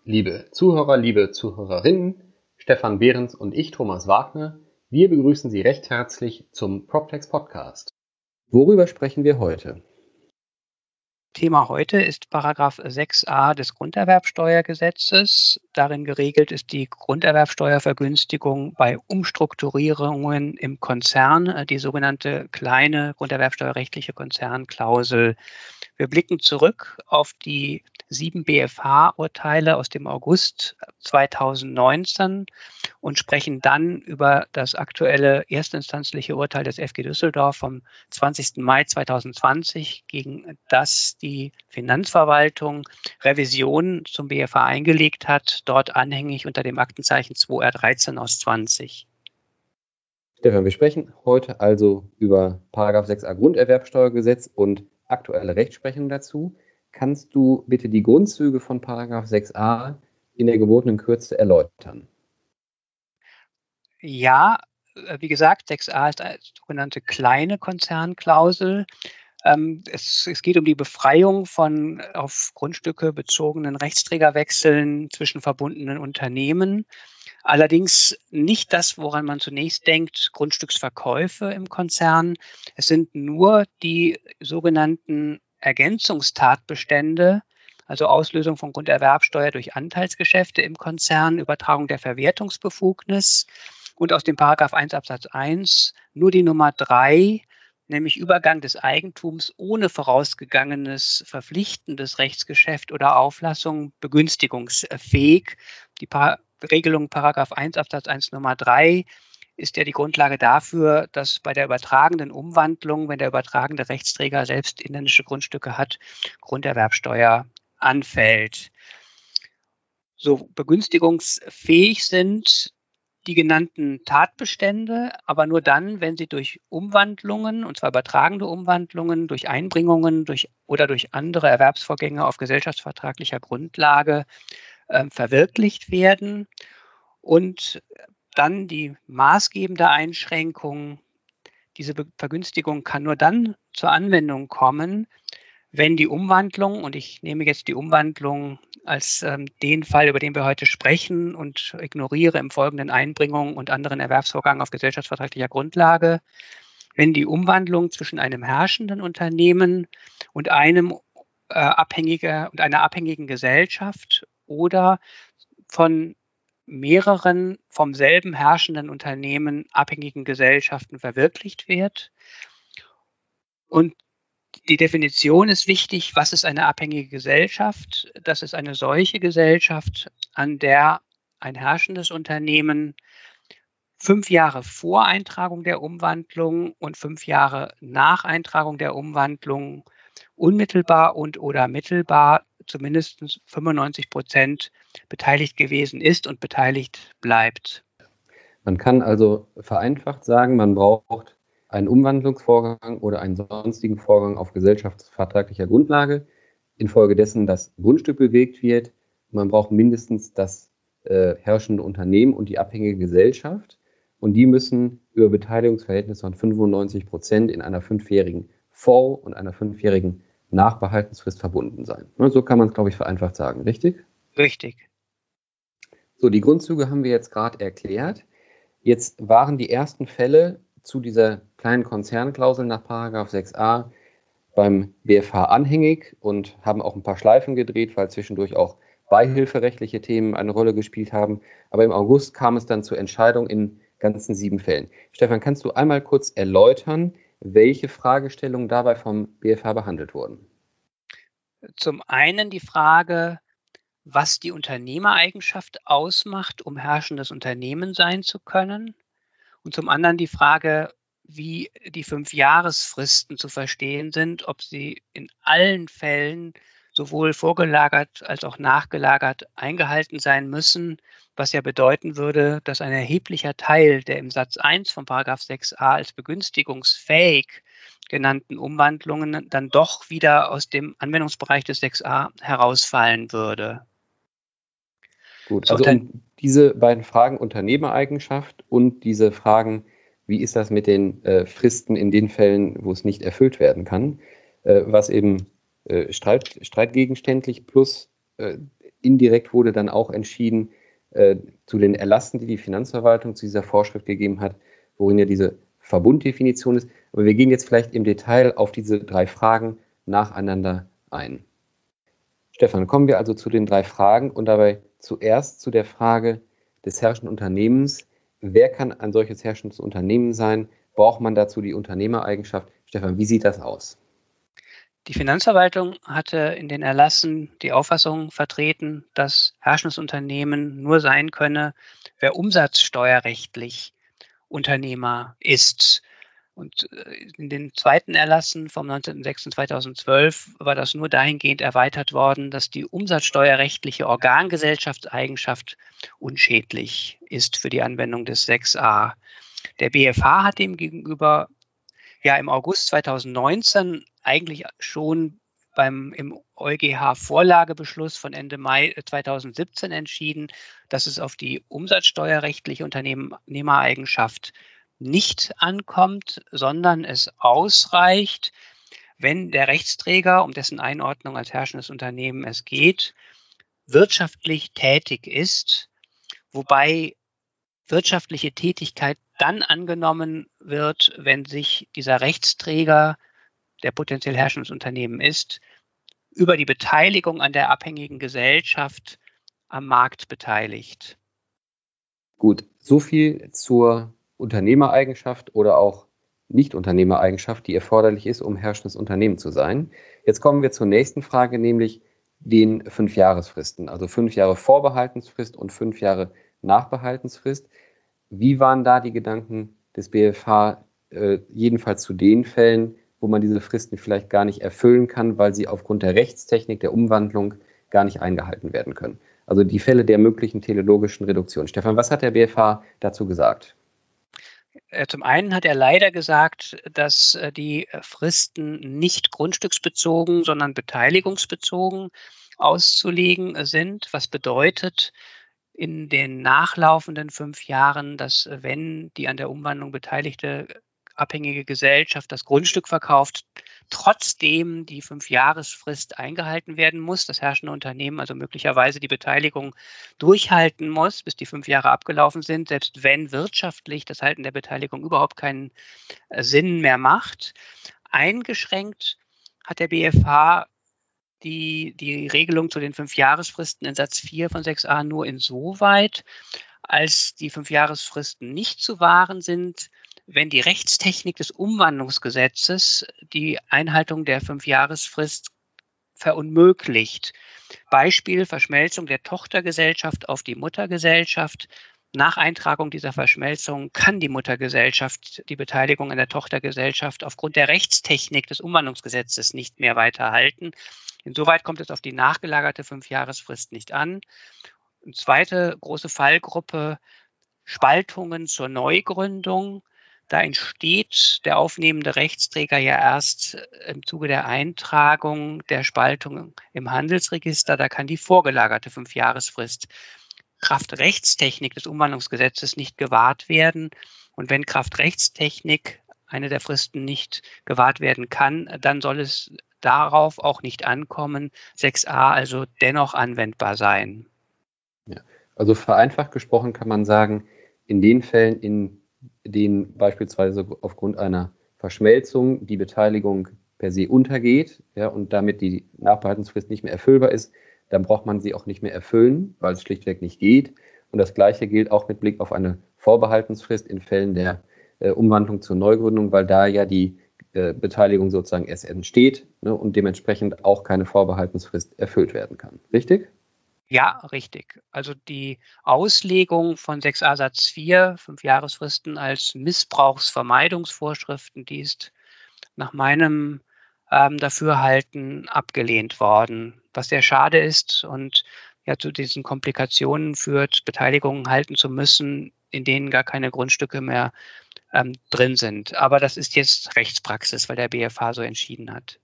Liebe Zuhörer, liebe Zuhörerinnen, Stefan Behrens und ich, Thomas Wagner, wir begrüßen Sie recht herzlich zum PropTex Podcast. Worüber sprechen wir heute? Thema heute ist Paragraph 6a des Grunderwerbsteuergesetzes. Darin geregelt ist die Grunderwerbsteuervergünstigung bei Umstrukturierungen im Konzern, die sogenannte kleine grunderwerbsteuerrechtliche Konzernklausel. Wir blicken zurück auf die 7 BFH-Urteile aus dem August 2019 und sprechen dann über das aktuelle erstinstanzliche Urteil des FG Düsseldorf vom 20. Mai 2020, gegen das die Finanzverwaltung Revision zum BFH eingelegt hat, dort anhängig unter dem Aktenzeichen 2R13 aus 20. Stefan, wir sprechen heute also über Paragraph 6a Grunderwerbsteuergesetz und aktuelle Rechtsprechung dazu. Kannst du bitte die Grundzüge von Paragraph 6a in der gebotenen Kürze erläutern? Ja, wie gesagt, 6a ist eine sogenannte kleine Konzernklausel. Es geht um die Befreiung von auf Grundstücke bezogenen Rechtsträgerwechseln zwischen verbundenen Unternehmen. Allerdings nicht das, woran man zunächst denkt, Grundstücksverkäufe im Konzern. Es sind nur die sogenannten Ergänzungstatbestände, also Auslösung von Grunderwerbsteuer durch Anteilsgeschäfte im Konzern, Übertragung der Verwertungsbefugnis und aus dem Paragraph 1 Absatz 1 nur die Nummer 3, nämlich Übergang des Eigentums ohne vorausgegangenes verpflichtendes Rechtsgeschäft oder Auflassung begünstigungsfähig. Die Regelung Paragraph 1 Absatz 1 Nummer 3 ist ja die Grundlage dafür, dass bei der übertragenden Umwandlung, wenn der übertragende Rechtsträger selbst inländische Grundstücke hat, Grunderwerbsteuer anfällt. So begünstigungsfähig sind die genannten Tatbestände, aber nur dann, wenn sie durch Umwandlungen, und zwar übertragende Umwandlungen, durch Einbringungen oder durch andere Erwerbsvorgänge auf gesellschaftsvertraglicher Grundlage verwirklicht werden. Und dann die maßgebende Einschränkung: Diese Vergünstigung kann nur dann zur Anwendung kommen, wenn die Umwandlung, und ich nehme jetzt die Umwandlung als den Fall, über den wir heute sprechen, und ignoriere im Folgenden Einbringungen und anderen Erwerbsvorgängen auf gesellschaftsvertraglicher Grundlage, wenn die Umwandlung zwischen einem herrschenden Unternehmen und einer abhängigen Gesellschaft oder von mehreren vom selben herrschenden Unternehmen abhängigen Gesellschaften verwirklicht wird. Und die Definition ist wichtig. Was ist eine abhängige Gesellschaft? Das ist eine solche Gesellschaft, an der ein herrschendes Unternehmen 5 Jahre vor Eintragung der Umwandlung und 5 Jahre nach Eintragung der Umwandlung unmittelbar und/oder mittelbar zumindest 95% beteiligt gewesen ist und beteiligt bleibt. Man kann also vereinfacht sagen, man braucht einen Umwandlungsvorgang oder einen sonstigen Vorgang auf gesellschaftsvertraglicher Grundlage, infolgedessen das Grundstück bewegt wird. Man braucht mindestens das herrschende Unternehmen und die abhängige Gesellschaft, und die müssen über Beteiligungsverhältnisse von 95% in einer 5-jährigen Vor- und einer 5-jährigen Nachbehaltensfrist verbunden sein. So kann man es, glaube ich, vereinfacht sagen, richtig? Richtig. So, die Grundzüge haben wir jetzt gerade erklärt. Jetzt waren die ersten Fälle zu dieser kleinen Konzernklausel nach Paragraph 6a beim BFH anhängig und haben auch ein paar Schleifen gedreht, weil zwischendurch auch beihilferechtliche Themen eine Rolle gespielt haben. Aber im August kam es dann zur Entscheidung in ganzen 7 Fällen. Stefan, kannst du einmal kurz erläutern, welche Fragestellungen dabei vom BFH behandelt wurden? Zum einen die Frage, was die Unternehmereigenschaft ausmacht, um herrschendes Unternehmen sein zu können. Und zum anderen die Frage, wie die 5-Jahresfristen zu verstehen sind, ob sie in allen Fällen sowohl vorgelagert als auch nachgelagert eingehalten sein müssen, was ja bedeuten würde, dass ein erheblicher Teil der im Satz 1 von Paragraph 6a als begünstigungsfähig genannten Umwandlungen dann doch wieder aus dem Anwendungsbereich des 6a herausfallen würde. Gut, also um diese beiden Fragen Unternehmereigenschaft und diese Fragen, wie ist das mit den Fristen in den Fällen, wo es nicht erfüllt werden kann, was eben streitgegenständlich plus indirekt wurde dann auch entschieden zu den Erlassen, die die Finanzverwaltung zu dieser Vorschrift gegeben hat, worin ja diese Verbunddefinition ist. Aber wir gehen jetzt vielleicht im Detail auf diese 3 Fragen nacheinander ein. Stefan, kommen wir also zu den 3 Fragen und dabei zuerst zu der Frage des herrschenden Unternehmens. Wer kann ein solches herrschendes Unternehmen sein? Braucht man dazu die Unternehmereigenschaft? Stefan, wie sieht das aus? Die Finanzverwaltung hatte in den Erlassen die Auffassung vertreten, dass herrschendes Unternehmen nur sein könne, wer umsatzsteuerrechtlich Unternehmer ist. Und in den zweiten Erlassen vom 19.06.2012 war das nur dahingehend erweitert worden, dass die umsatzsteuerrechtliche Organgesellschaftseigenschaft unschädlich ist für die Anwendung des 6a. Der BfH hat demgegenüber im August 2019 eigentlich schon im EuGH-Vorlagebeschluss von Ende Mai 2017 entschieden, dass es auf die umsatzsteuerrechtliche Unternehmereigenschaft nicht ankommt, sondern es ausreicht, wenn der Rechtsträger, um dessen Einordnung als herrschendes Unternehmen es geht, wirtschaftlich tätig ist, wobei wirtschaftliche Tätigkeit dann angenommen wird, wenn sich dieser Rechtsträger, der potenziell herrschendes Unternehmen ist, über die Beteiligung an der abhängigen Gesellschaft am Markt beteiligt. Gut, so viel zur Unternehmereigenschaft oder auch Nicht-Unternehmereigenschaft, die erforderlich ist, um herrschendes Unternehmen zu sein. Jetzt kommen wir zur nächsten Frage, nämlich den 5-Jahresfristen, also 5 Jahre Vorbehaltensfrist und 5 Jahre Nachbehaltensfrist. Wie waren da die Gedanken des BfH, jedenfalls zu den Fällen, wo man diese Fristen vielleicht gar nicht erfüllen kann, weil sie aufgrund der Rechtstechnik der Umwandlung gar nicht eingehalten werden können? Also die Fälle der möglichen teleologischen Reduktion. Stefan, was hat der BfH dazu gesagt? Zum einen hat er leider gesagt, dass die Fristen nicht grundstücksbezogen, sondern beteiligungsbezogen auszulegen sind, was bedeutet, in den nachlaufenden 5 Jahren, dass wenn die an der Umwandlung beteiligte abhängige Gesellschaft das Grundstück verkauft, trotzdem die 5-Jahresfrist eingehalten werden muss, das herrschende Unternehmen also möglicherweise die Beteiligung durchhalten muss, bis die 5 Jahre abgelaufen sind, selbst wenn wirtschaftlich das Halten der Beteiligung überhaupt keinen Sinn mehr macht. Eingeschränkt hat der BfH die Regelung zu den 5-Jahresfristen in Satz 4 von 6a nur insoweit, als die 5-Jahresfristen nicht zu wahren sind, wenn die Rechtstechnik des Umwandlungsgesetzes die Einhaltung der 5-Jahresfrist verunmöglicht. Beispiel Verschmelzung der Tochtergesellschaft auf die Muttergesellschaft. Nach Eintragung dieser Verschmelzung kann die Muttergesellschaft die Beteiligung an der Tochtergesellschaft aufgrund der Rechtstechnik des Umwandlungsgesetzes nicht mehr weiterhalten. Insoweit kommt es auf die nachgelagerte 5-Jahresfrist nicht an. Und zweite große Fallgruppe, Spaltungen zur Neugründung. Da entsteht der aufnehmende Rechtsträger ja erst im Zuge der Eintragung der Spaltung im Handelsregister. Da kann die vorgelagerte 5-Jahresfrist Kraft Rechtstechnik des Umwandlungsgesetzes nicht gewahrt werden. Und wenn Kraft Rechtstechnik eine der Fristen nicht gewahrt werden kann, dann soll es darauf auch nicht ankommen, 6a also dennoch anwendbar sein. Ja, also vereinfacht gesprochen kann man sagen, in den Fällen, in denen beispielsweise aufgrund einer Verschmelzung die Beteiligung per se untergeht, ja, und damit die Nachbehaltensfrist nicht mehr erfüllbar ist, dann braucht man sie auch nicht mehr erfüllen, weil es schlichtweg nicht geht. Und das Gleiche gilt auch mit Blick auf eine Vorbehaltensfrist in Fällen der Umwandlung zur Neugründung, weil da ja die Beteiligung sozusagen erst entsteht, ne, und dementsprechend auch keine Vorbehaltensfrist erfüllt werden kann. Richtig? Ja, richtig. Also die Auslegung von 6a Satz 4, 5-Jahresfristen als Missbrauchsvermeidungsvorschriften, die ist nach meinem Dafürhalten abgelehnt worden, was sehr schade ist und ja zu diesen Komplikationen führt, Beteiligungen halten zu müssen, in denen gar keine Grundstücke mehr drin sind. Aber das ist jetzt Rechtspraxis, weil der BfH so entschieden hat.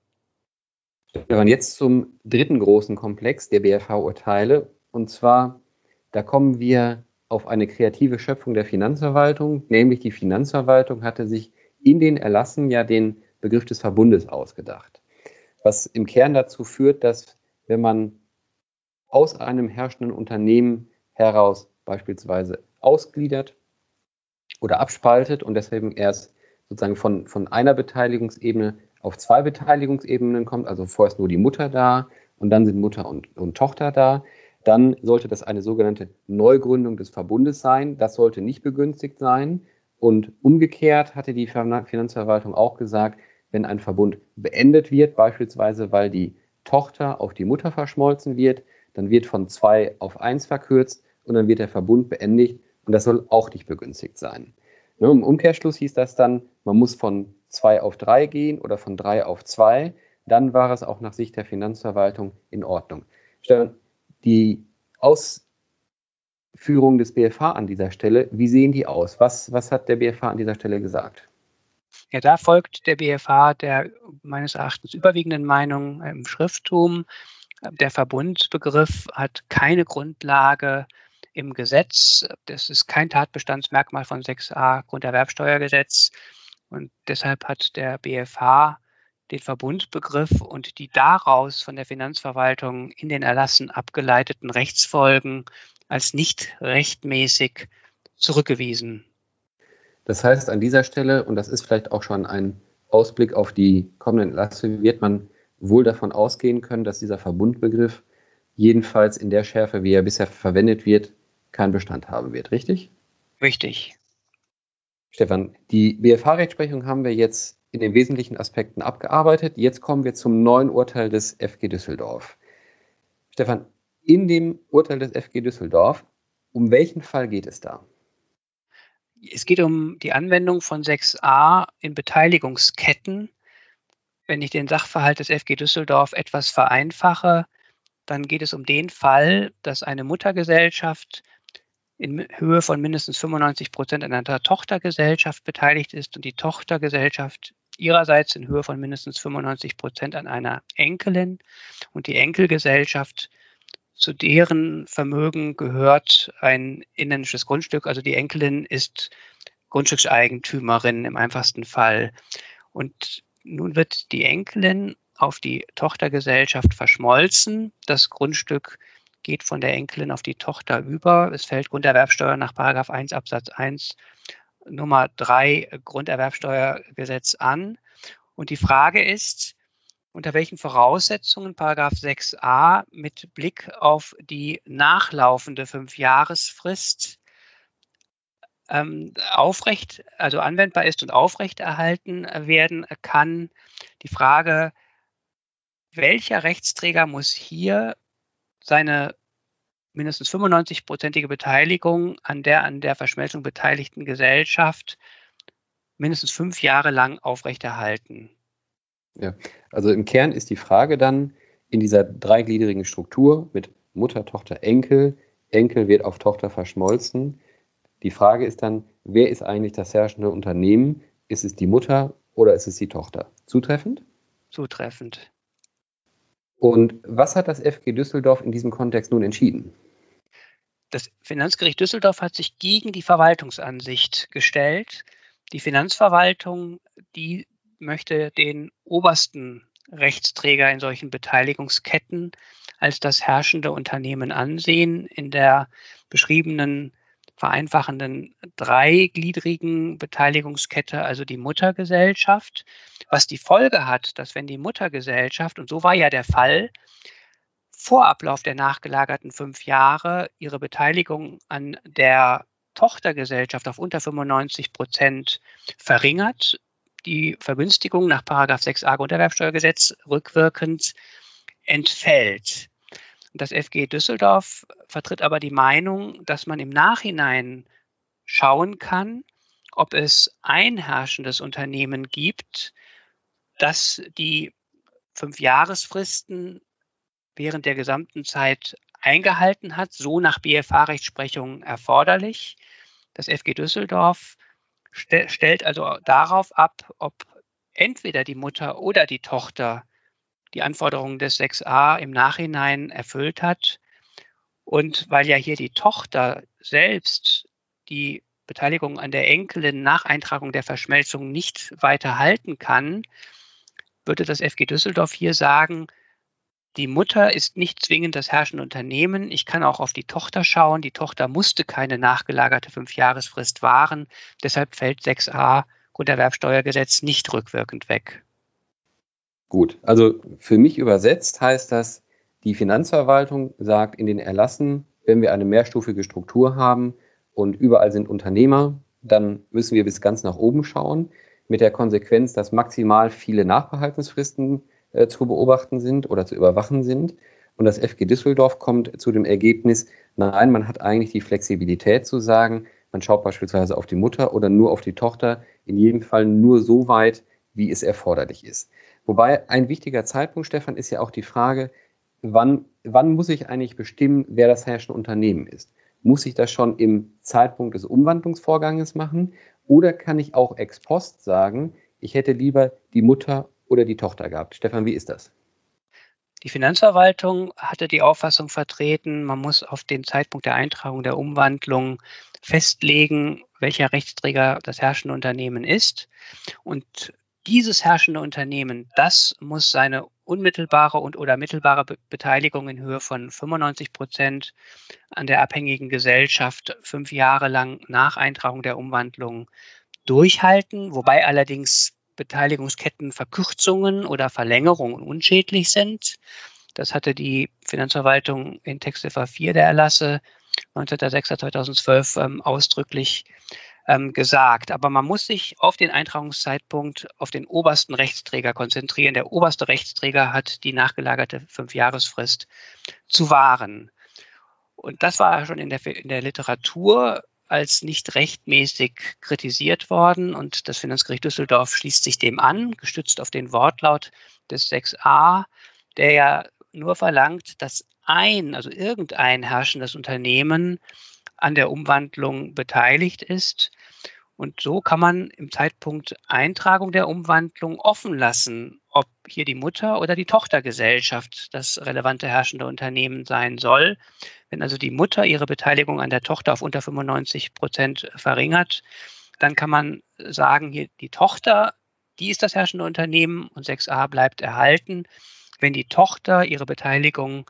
Und jetzt zum dritten großen Komplex der BfH-Urteile. Und zwar, da kommen wir auf eine kreative Schöpfung der Finanzverwaltung, nämlich die Finanzverwaltung hatte sich in den Erlassen ja den Begriff des Verbundes ausgedacht. Was im Kern dazu führt, dass wenn man aus einem herrschenden Unternehmen heraus beispielsweise ausgliedert oder abspaltet und deswegen erst sozusagen von einer Beteiligungsebene auf zwei Beteiligungsebenen kommt, also vorher ist nur die Mutter da und dann sind Mutter und Tochter da, dann sollte das eine sogenannte Neugründung des Verbundes sein. Das sollte nicht begünstigt sein. Und umgekehrt hatte die Finanzverwaltung auch gesagt, wenn ein Verbund beendet wird, beispielsweise weil die Tochter auf die Mutter verschmolzen wird, dann wird von 2 auf 1 verkürzt und dann wird der Verbund beendigt und das soll auch nicht begünstigt sein. Im Umkehrschluss hieß das dann, man muss von 2 auf 3 gehen oder von 3 auf 2. Dann war es auch nach Sicht der Finanzverwaltung in Ordnung. Stefan, die Ausführungen des BFH an dieser Stelle, wie sehen die aus? Was hat der BFH an dieser Stelle gesagt? Ja, da folgt der BFH der meines Erachtens überwiegenden Meinung im Schrifttum. Der Verbundbegriff hat keine Grundlage im Gesetz. Das ist kein Tatbestandsmerkmal von 6a Grunderwerbsteuergesetz. Und deshalb hat der BFH den Verbundbegriff und die daraus von der Finanzverwaltung in den Erlassen abgeleiteten Rechtsfolgen als nicht rechtmäßig zurückgewiesen. Das heißt, an dieser Stelle, und das ist vielleicht auch schon ein Ausblick auf die kommenden Erlasse, wird man wohl davon ausgehen können, dass dieser Verbundbegriff jedenfalls in der Schärfe, wie er bisher verwendet wird, keinen Bestand haben wird, richtig? Richtig. Stefan, die BFH-Rechtsprechung haben wir jetzt in den wesentlichen Aspekten abgearbeitet. Jetzt kommen wir zum neuen Urteil des FG Düsseldorf. Stefan, in dem Urteil des FG Düsseldorf, um welchen Fall geht es da? Es geht um die Anwendung von 6a in Beteiligungsketten. Wenn ich den Sachverhalt des FG Düsseldorf etwas vereinfache, dann geht es um den Fall, dass eine Muttergesellschaft in Höhe von mindestens 95% an einer Tochtergesellschaft beteiligt ist und die Tochtergesellschaft ihrerseits in Höhe von mindestens 95% an einer Enkelin und die Enkelgesellschaft, zu deren Vermögen gehört ein inländisches Grundstück. Also die Enkelin ist Grundstückseigentümerin im einfachsten Fall. Und nun wird die Enkelin auf die Tochtergesellschaft verschmolzen. Das Grundstück geht von der Enkelin auf die Tochter über. Es fällt Grunderwerbsteuer nach § 1 Absatz 1 Nummer 3 Grunderwerbsteuergesetz an. Und die Frage ist, unter welchen Voraussetzungen § 6a mit Blick auf die nachlaufende 5-Jahresfrist anwendbar ist und aufrechterhalten werden kann. Die Frage, welcher Rechtsträger muss hier seine mindestens 95-prozentige Beteiligung an der Verschmelzung beteiligten Gesellschaft mindestens 5 Jahre lang aufrechterhalten? Ja, also im Kern ist die Frage dann in dieser dreigliedrigen Struktur mit Mutter, Tochter, Enkel. Enkel wird auf Tochter verschmolzen. Die Frage ist dann, wer ist eigentlich das herrschende Unternehmen? Ist es die Mutter oder ist es die Tochter? Zutreffend? Zutreffend. Und was hat das FG Düsseldorf in diesem Kontext nun entschieden? Das Finanzgericht Düsseldorf hat sich gegen die Verwaltungsansicht gestellt. Die Finanzverwaltung, die möchte den obersten Rechtsträger in solchen Beteiligungsketten als das herrschende Unternehmen ansehen. In der beschriebenen vereinfachenden dreigliedrigen Beteiligungskette, also die Muttergesellschaft, was die Folge hat, dass wenn die Muttergesellschaft, und so war ja der Fall, vor Ablauf der nachgelagerten 5 Jahre ihre Beteiligung an der Tochtergesellschaft auf unter 95% verringert, die Vergünstigung nach § 6a Grunderwerbsteuergesetz rückwirkend entfällt. Das FG Düsseldorf vertritt aber die Meinung, dass man im Nachhinein schauen kann, ob es ein herrschendes Unternehmen gibt, das die 5-Jahresfristen während der gesamten Zeit eingehalten hat, so nach BFH-Rechtsprechung erforderlich. Das FG Düsseldorf stellt also darauf ab, ob entweder die Mutter oder die Tochter die Anforderungen des 6a im Nachhinein erfüllt hat. Und weil ja hier die Tochter selbst die Beteiligung an der Enkelin nach Eintragung der Verschmelzung nicht weiter halten kann, würde das FG Düsseldorf hier sagen, Die Mutter ist nicht zwingend das herrschende Unternehmen. Ich kann auch auf die Tochter schauen. Die Tochter musste keine nachgelagerte 5-Jahresfrist wahren. Deshalb fällt 6a Grunderwerbsteuergesetz nicht rückwirkend weg. Gut, also für mich übersetzt heißt das, die Finanzverwaltung sagt in den Erlassen, wenn wir eine mehrstufige Struktur haben und überall sind Unternehmer, dann müssen wir bis ganz nach oben schauen, mit der Konsequenz, dass maximal viele Nachbehaltensfristen zu beobachten sind oder zu überwachen sind. Und das FG Düsseldorf kommt zu dem Ergebnis, nein, man hat eigentlich die Flexibilität zu sagen, man schaut beispielsweise auf die Mutter oder nur auf die Tochter, in jedem Fall nur so weit, wie es erforderlich ist. Wobei ein wichtiger Zeitpunkt, Stefan, ist ja auch die Frage, wann muss ich eigentlich bestimmen, wer das herrschende Unternehmen ist? Muss ich das schon im Zeitpunkt des Umwandlungsvorganges machen? Oder kann ich auch ex post sagen, ich hätte lieber die Mutter oder die Tochter gehabt? Stefan, wie ist das? Die Finanzverwaltung hatte die Auffassung vertreten, man muss auf den Zeitpunkt der Eintragung der Umwandlung festlegen, welcher Rechtsträger das herrschende Unternehmen ist. Und dieses herrschende Unternehmen, das muss seine unmittelbare und/oder mittelbare Beteiligung in Höhe von 95% an der abhängigen Gesellschaft 5 Jahre lang nach Eintragung der Umwandlung durchhalten, wobei allerdings Beteiligungskettenverkürzungen oder Verlängerungen unschädlich sind. Das hatte die Finanzverwaltung in Textziffer 4 der Erlasse 19.06.2012 ausdrücklich gesagt. Aber man muss sich auf den Eintragungszeitpunkt auf den obersten Rechtsträger konzentrieren. Der oberste Rechtsträger hat die nachgelagerte 5-Jahresfrist zu wahren. Und das war schon in der Literatur als nicht rechtmäßig kritisiert worden. Und das Finanzgericht Düsseldorf schließt sich dem an, gestützt auf den Wortlaut des 6a, der ja nur verlangt, dass also irgendein herrschendes Unternehmen an der Umwandlung beteiligt ist. Und so kann man im Zeitpunkt Eintragung der Umwandlung offen lassen, ob hier die Mutter- oder die Tochtergesellschaft das relevante herrschende Unternehmen sein soll. Wenn also die Mutter ihre Beteiligung an der Tochter auf unter 95% verringert, dann kann man sagen, hier die Tochter, die ist das herrschende Unternehmen und 6a bleibt erhalten. Wenn die Tochter ihre Beteiligung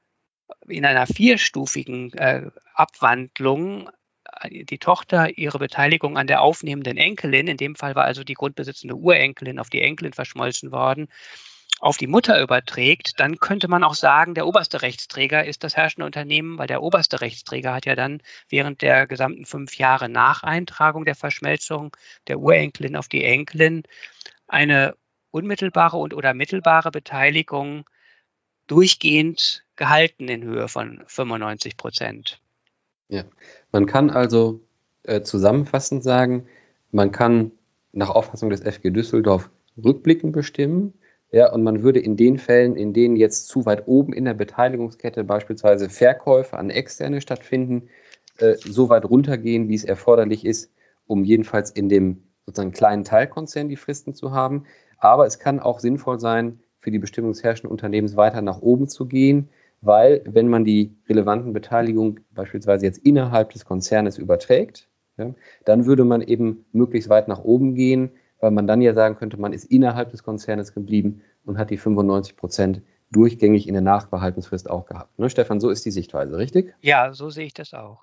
in einer 4-stufigen Abwandlung die Tochter ihre Beteiligung an der aufnehmenden Enkelin, in dem Fall war also die grundbesitzende Urenkelin auf die Enkelin verschmolzen worden, auf die Mutter überträgt, dann könnte man auch sagen, der oberste Rechtsträger ist das herrschende Unternehmen, weil der oberste Rechtsträger hat ja dann während der gesamten 5 Jahre nach Eintragung der Verschmelzung der Urenkelin auf die Enkelin eine unmittelbare und/oder mittelbare Beteiligung durchgehend gehalten in Höhe von 95%. Ja, man kann also zusammenfassend sagen, man kann nach Auffassung des FG Düsseldorf rückblickend bestimmen, ja, und man würde in den Fällen, in denen jetzt zu weit oben in der Beteiligungskette beispielsweise Verkäufe an Externe stattfinden, so weit runtergehen, wie es erforderlich ist, um jedenfalls in dem sozusagen kleinen Teilkonzern die Fristen zu haben. Aber es kann auch sinnvoll sein, für die Bestimmung des herrschenden Unternehmens weiter nach oben zu gehen, weil wenn man die relevanten Beteiligungen beispielsweise jetzt innerhalb des Konzernes überträgt, ja, dann würde man eben möglichst weit nach oben gehen, weil man dann ja sagen könnte, man ist innerhalb des Konzernes geblieben und hat die 95% durchgängig in der Nachbehaltensfrist auch gehabt. Ne, Stefan, so ist die Sichtweise, richtig? Ja, so sehe ich das auch.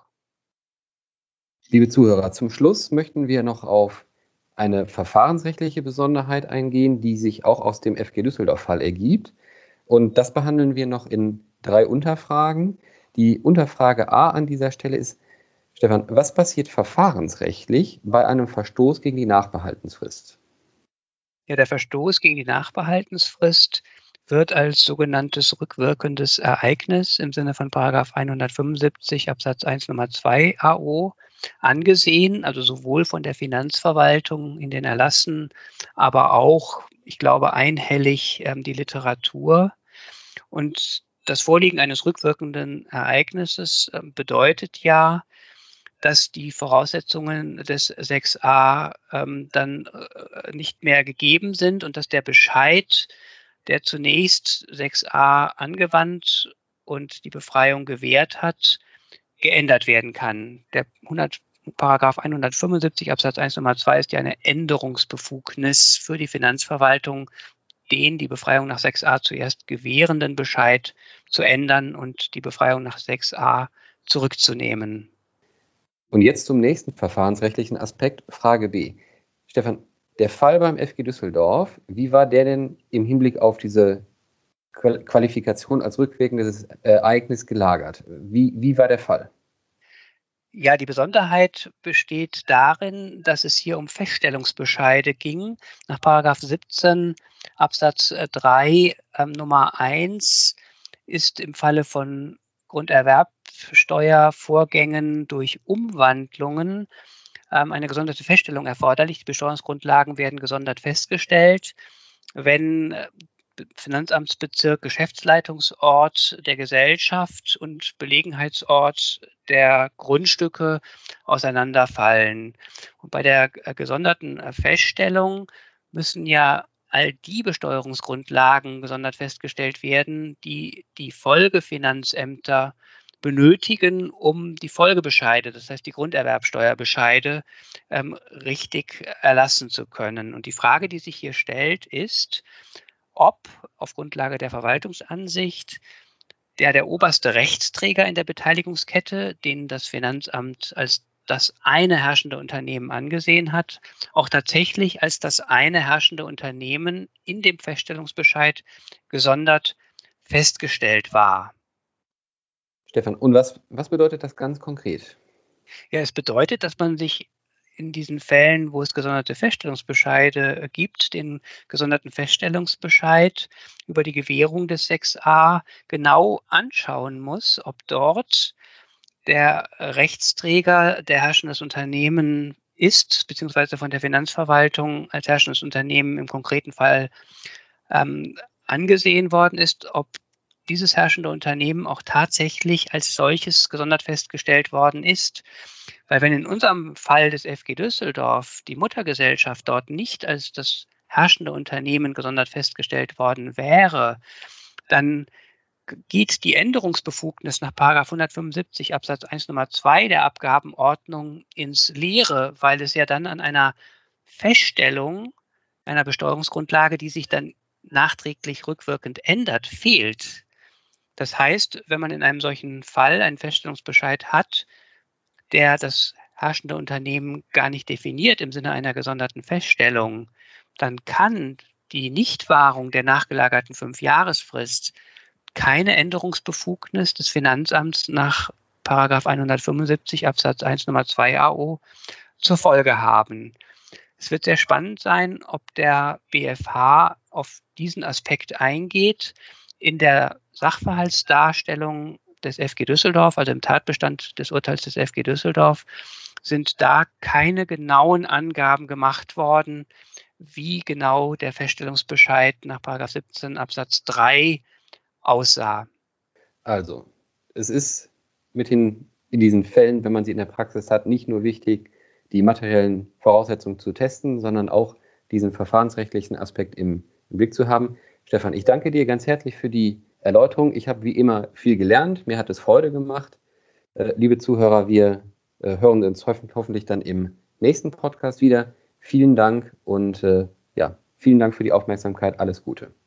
Liebe Zuhörer, zum Schluss möchten wir noch auf eine verfahrensrechtliche Besonderheit eingehen, die sich auch aus dem FG Düsseldorf-Fall ergibt. Und das behandeln wir noch in 3 Unterfragen. Die Unterfrage A an dieser Stelle ist, Stefan, was passiert verfahrensrechtlich bei einem Verstoß gegen die Nachbehaltensfrist? Ja, der Verstoß gegen die Nachbehaltensfrist wird als sogenanntes rückwirkendes Ereignis im Sinne von § 175 Absatz 1 Nummer 2 AO angesehen, also sowohl von der Finanzverwaltung in den Erlassen, aber auch, ich glaube, einhellig die Literatur. Und das Vorliegen eines rückwirkenden Ereignisses bedeutet ja, dass die Voraussetzungen des 6a dann nicht mehr gegeben sind und dass der Bescheid, der zunächst 6a angewandt und die Befreiung gewährt hat, geändert werden kann. Der Paragraph 175 Absatz 1 Nummer 2 ist ja eine Änderungsbefugnis für die Finanzverwaltung den die Befreiung nach 6a zuerst gewährenden Bescheid zu ändern und die Befreiung nach 6a zurückzunehmen. Und jetzt zum nächsten verfahrensrechtlichen Aspekt, Frage B. Stefan, der Fall beim FG Düsseldorf, wie war der denn im Hinblick auf diese Qualifikation als rückwirkendes Ereignis gelagert? Wie war der Fall? Ja, die Besonderheit besteht darin, dass es hier um Feststellungsbescheide ging. Nach § 17 Absatz 3 Nummer 1 ist im Falle von Grunderwerbsteuervorgängen durch Umwandlungen eine gesonderte Feststellung erforderlich. Die Besteuerungsgrundlagen werden gesondert festgestellt, wenn Finanzamtsbezirk, Geschäftsleitungsort der Gesellschaft und Belegenheitsort der Grundstücke auseinanderfallen. Und bei der gesonderten Feststellung müssen ja all die Besteuerungsgrundlagen gesondert festgestellt werden, die die Folgefinanzämter benötigen, um die Folgebescheide, das heißt die Grunderwerbsteuerbescheide, richtig erlassen zu können. Und die Frage, die sich hier stellt, ist, ob auf Grundlage der Verwaltungsansicht der oberste Rechtsträger in der Beteiligungskette, den das Finanzamt als das eine herrschende Unternehmen angesehen hat, auch tatsächlich als das eine herrschende Unternehmen in dem Feststellungsbescheid gesondert festgestellt war. Stefan, und was bedeutet das ganz konkret? Ja, es bedeutet, dass man sich in diesen Fällen, wo es gesonderte Feststellungsbescheide gibt, den gesonderten Feststellungsbescheid über die Gewährung des 6a genau anschauen muss, ob dort der Rechtsträger der herrschendes Unternehmen ist, beziehungsweise von der Finanzverwaltung als herrschendes Unternehmen im konkreten Fall angesehen worden ist, ob dieses herrschende Unternehmen auch tatsächlich als solches gesondert festgestellt worden ist. Weil wenn in unserem Fall des FG Düsseldorf die Muttergesellschaft dort nicht als das herrschende Unternehmen gesondert festgestellt worden wäre, dann geht die Änderungsbefugnis nach § 175 Absatz 1 Nummer 2 der Abgabenordnung ins Leere, weil es ja dann an einer Feststellung einer Besteuerungsgrundlage, die sich dann nachträglich rückwirkend ändert, fehlt. Das heißt, wenn man in einem solchen Fall einen Feststellungsbescheid hat, der das herrschende Unternehmen gar nicht definiert im Sinne einer gesonderten Feststellung, dann kann die Nichtwahrung der nachgelagerten 5-Jahresfrist keine Änderungsbefugnis des Finanzamts nach § 175 Absatz 1 Nummer 2 AO zur Folge haben. Es wird sehr spannend sein, ob der BfH auf diesen Aspekt eingeht. In der Sachverhaltsdarstellung des FG Düsseldorf, also im Tatbestand des Urteils des FG Düsseldorf, sind da keine genauen Angaben gemacht worden, wie genau der Feststellungsbescheid nach § 17 Absatz 3 aussah. Also, es ist in diesen Fällen, wenn man sie in der Praxis hat, nicht nur wichtig, die materiellen Voraussetzungen zu testen, sondern auch diesen verfahrensrechtlichen Aspekt im Blick zu haben. Stefan, ich danke dir ganz herzlich für die Erläuterung. Ich habe wie immer viel gelernt. Mir hat es Freude gemacht. Liebe Zuhörer, wir hören uns hoffentlich dann im nächsten Podcast wieder. Vielen Dank und vielen Dank für die Aufmerksamkeit. Alles Gute.